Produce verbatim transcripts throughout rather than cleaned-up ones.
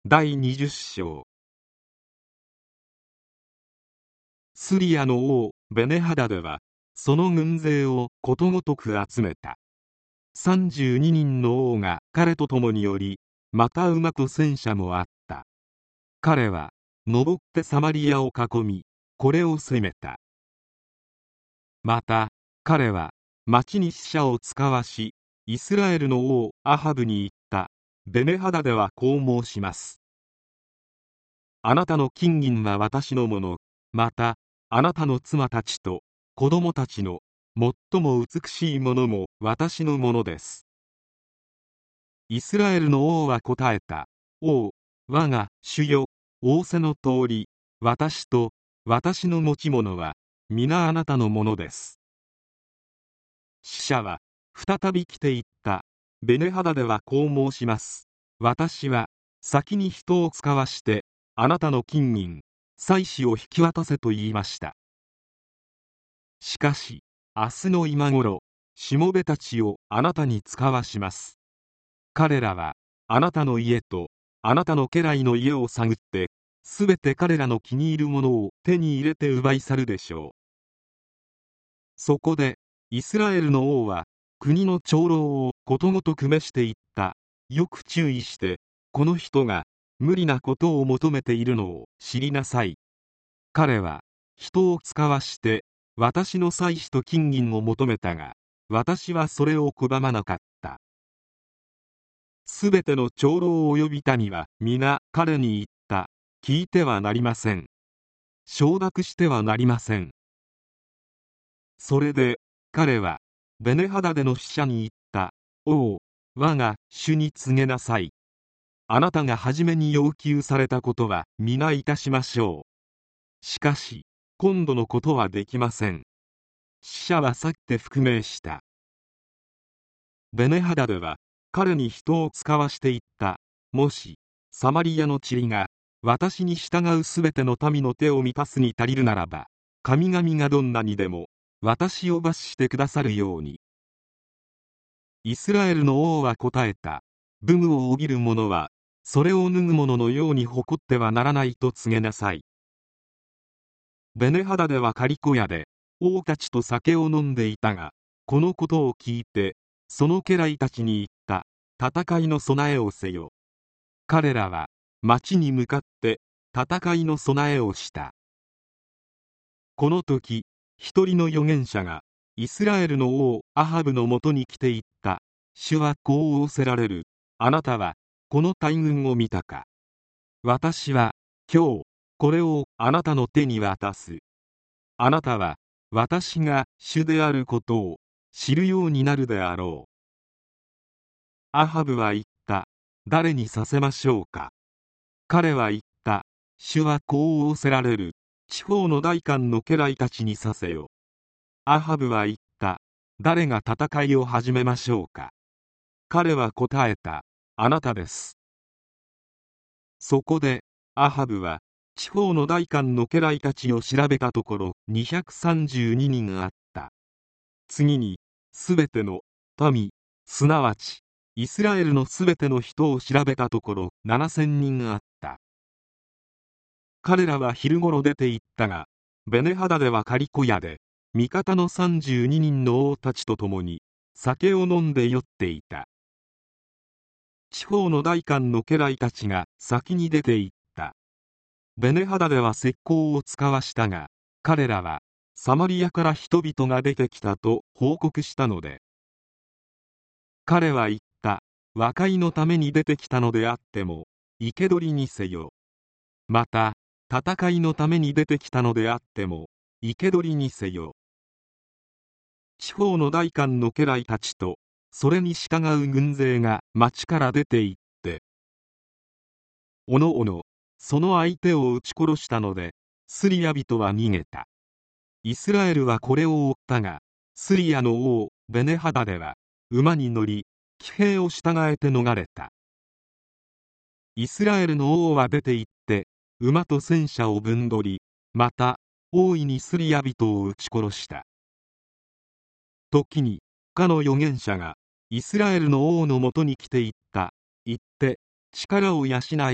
だいにじゅっ章。スリアの王ベネハダデはその軍勢をことごとく集めた。さんじゅうににんの王が彼と共におり、また馬と戦車もあった。彼は登ってサマリアを囲み、これを攻めた。また彼は町に使者を使わし、イスラエルの王アハブに言った。ベネハダデはこう申します。あなたの金銀は私のもの、またあなたの妻たちと子供たちの最も美しいものも私のものです。イスラエルの王は答えた。王、我が主よ、仰せの通り、私と私の持ち物は皆あなたのものです。使者は再び来て言った。ベネハダデはこう申します。私は先に人を使わしてあなたの金銀、妻子を引き渡せと言いました。しかし明日の今頃、しもべたちをあなたに使わします。彼らはあなたの家とあなたの家来の家を探って、すべて彼らの気に入るものを手に入れて奪い去るでしょう。そこでイスラエルの王は国の長老をことごとく召して言った。よく注意して、この人が無理なことを求めているのを知りなさい。彼は人を使わして私の妻子と金銀を求めたが、私はそれを拒まなかった。すべての長老及び民は皆彼に言った。聞いてはなりません。承諾してはなりません。それで彼はベネハダデの使者に言った。王、我が主に告げなさい。あなたが初めに要求されたことは皆いたしましょう。しかし今度のことはできません。使者は去って復命した。ベネハダデは彼に人を使わして言った。もしサマリアの塵が私に従うすべての民の手を満たすに足りるならば、神々がどんなにでも私を罰してくださるように。イスラエルの王は答えた。武具を帯びる者はそれを脱ぐ者のように誇ってはならないと告げなさい。ベネハダデは刈小屋で王たちと酒を飲んでいたが、このことを聞いてその家来たちに言った。戦いの備えをせよ。彼らは町に向かって戦いの備えをした。この時一人の預言者がイスラエルの王アハブのもとに来て言った。主はこう仰せられる。あなたはこの大軍を見たか。私は今日これをあなたの手に渡す。あなたは私が主であることを知るようになるであろう。アハブは言った。誰にさせましょうか。彼は言った。主はこう仰せられる。地方の代官の家来たちにさせよ。アハブは言った。誰が戦いを始めましょうか。彼は答えた。あなたです。そこでアハブは地方の代官の家来たちを調べたところにひゃくさんじゅうににんあった。次にすべての民、すなわちイスラエルのすべての人を調べたところななせんにんあった。彼らは昼ごろ出て行ったが、ベネハダデは刈小屋で味方のさんじゅうににんの王たちと共に酒を飲んで酔っていた。地方の代官の家来たちが先に出て行った。ベネハダデは石膏を使わしたが、彼らはサマリアから人々が出てきたと報告したので、彼は言った。和解のために出てきたのであっても生け捕りにせよ。また戦いのために出てきたのであっても生け捕りにせよ。地方の代官の家来たちとそれに従う軍勢が町から出て行って、おのおのその相手を撃ち殺したので、スリア人は逃げた。イスラエルはこれを追ったが、スリアの王ベネハダデは馬に乗り騎兵を従えて逃れた。イスラエルの王は出て行って馬と戦車を分取り、また大いにスリア人を撃ち殺した。時にかの預言者がイスラエルの王のもとに来て言った。言って力を養い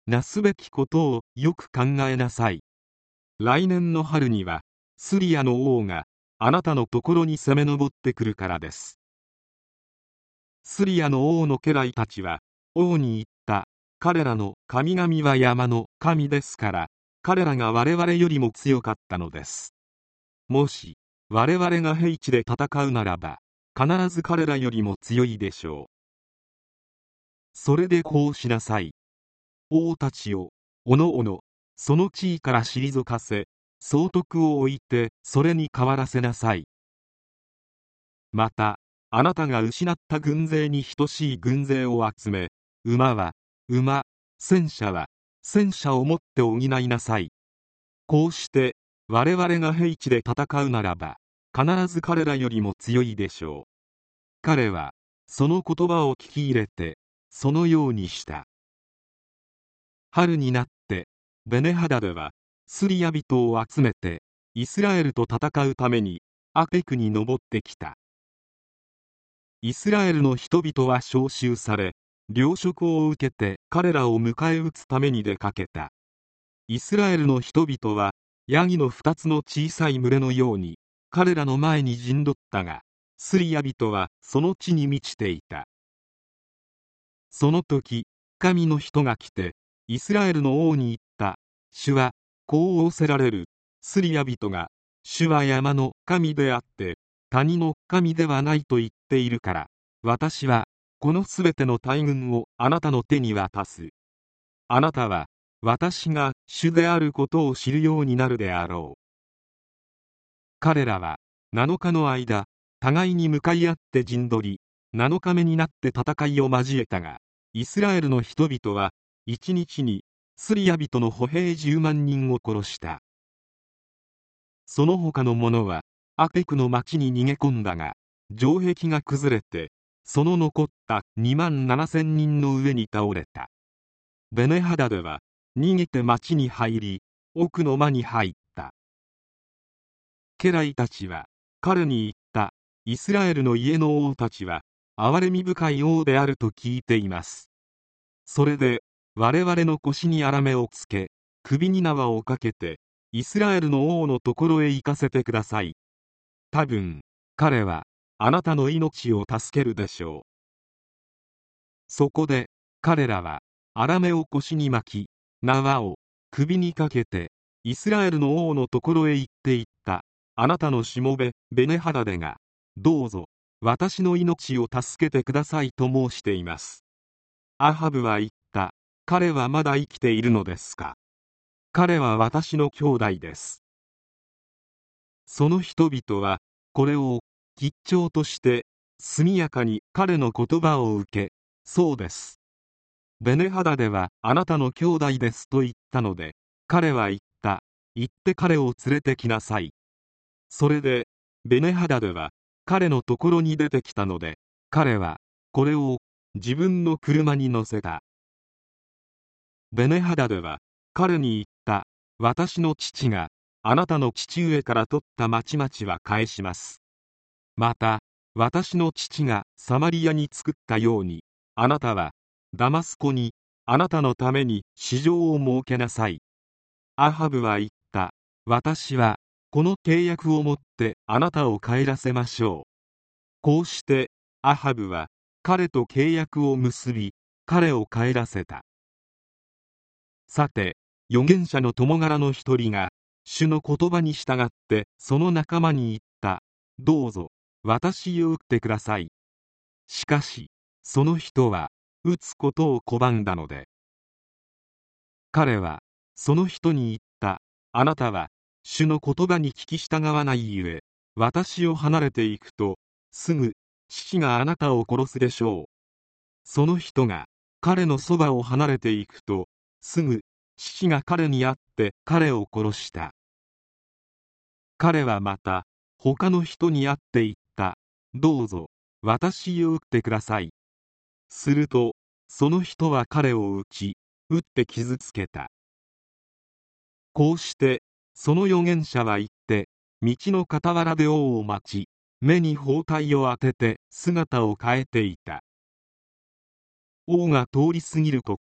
なすべきことをよく考えなさい。来年の春にはスリアの王があなたのところに攻め上ってくるからです。スリアの王の家来たちは王に言った。彼らの神々は山の神ですから、彼らが我々よりも強かったのです。もし我々が平地で戦うならば、必ず彼らよりも強いでしょう。それでこうしなさい。王たちをおのおのその地位から退かせ、総督を置いてそれに代わらせなさい。またあなたが失った軍勢に等しい軍勢を集め、馬は馬、戦車は戦車をもって補いなさい。こうして我々が平地で戦うならば、必ず彼らよりも強いでしょう。彼はその言葉を聞き入れて、そのようにした。春になってベネハダデはスリア人を集めてイスラエルと戦うためにアペクに登ってきた。イスラエルの人々は召集され、糧食を受けて彼らを迎え撃つために出かけた。イスラエルの人々はヤギの二つの小さい群れのように彼らの前に陣取ったが、スリア人はその地に満ちていた。その時神の人が来てイスラエルの王に言った。主はこう仰せられる。スリア人が主は山の神であって谷の神ではないと言っているから、私はこのすべての大軍をあなたの手に渡す。あなたは私が主であることを知るようになるであろう。彼らはなのかの間互いに向かい合って陣取り、なのかめになって戦いを交えたが、イスラエルの人々は一日にスリア人の歩兵じゅうまんにんを殺した。その他の者はアペクの町に逃げ込んだが、城壁が崩れてその残ったにまんななせんにんの上に倒れた。ベネハダデは逃げて町に入り、奥の間に入った。家来たちは彼に言った。イスラエルの家の王たちは憐れみ深い王であると聞いています。それで我々の腰に荒目をつけ、首に縄をかけてイスラエルの王のところへ行かせてください。多分彼はあなたの命を助けるでしょう。そこで彼らは荒目を腰に巻き、縄を首にかけてイスラエルの王のところへ行っていった。あなたのしもべベネハダデがどうぞ私の命を助けてくださいと申しています。アハブは言った。彼はまだ生きているのですか。彼は私の兄弟です。その人々はこれを吉兆として速やかに彼の言葉を受け、そうです、ベネハダデはあなたの兄弟ですと言ったので、彼は言った。行って彼を連れてきなさい。それでベネハダデは彼のところに出てきたので、彼はこれを自分の車に乗せた。ベネハダデは彼に言った。私の父があなたの父上から取った町々は返します。また私の父がサマリアに作ったように、あなたはダマスコにあなたのために市場を設けなさい。アハブは言った。私はこの契約をもってあなたを帰らせましょう。こうしてアハブは彼と契約を結び、彼を帰らせた。さて預言者の友柄の一人が主の言葉に従ってその仲間に言った。どうぞ私を撃ってください。しかしその人は撃つことを拒んだので、彼はその人に言った。あなたは主の言葉に聞き従わないゆえ、私を離れていくとすぐ父があなたを殺すでしょう。その人が彼のそばを離れていくとすぐ父が彼に会って彼を殺した。彼はまた他の人に会って言った。どうぞ私を撃ってください。するとその人は彼を撃ち、撃って傷つけた。こうしてその預言者は行って道の傍らで王を待ち、目に包帯を当てて姿を変えていた。王が通り過ぎるとき、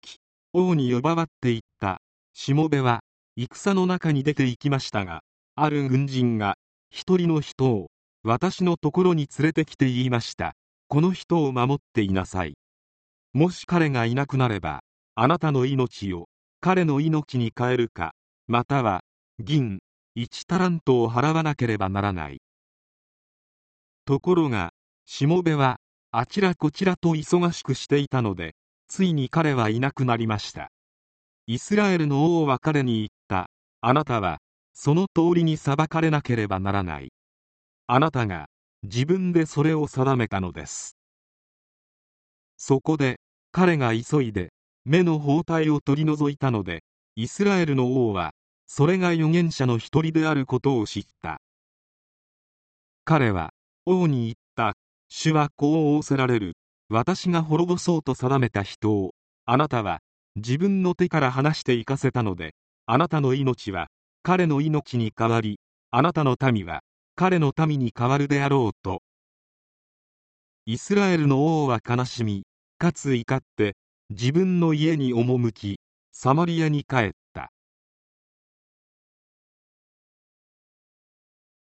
王に呼ばわっていったしもべは戦の中に出て行きましたが、ある軍人が一人の人を私のところに連れてきて言いました。この人を守っていなさい。もし彼がいなくなれば、あなたの命を彼の命に変えるか、または銀いちタラントを払わなければならない。ところがしもべはあちらこちらと忙しくしていたので、ついに彼はいなくなりました。イスラエルの王は彼に言った。あなたはその通りに裁かれなければならない。あなたが自分でそれを定めたのです。そこで彼が急いで目の包帯を取り除いたので、イスラエルの王はそれが預言者の一人であることを知った。彼は王に言った。主はこう仰せられる。私が滅ぼそうと定めた人をあなたは自分の手から離して行かせたので、あなたの命は彼の命に代わり、あなたの民は彼の民に代わるであろうと。イスラエルの王は悲しみかつ怒って自分の家に赴き、サマリアに帰っ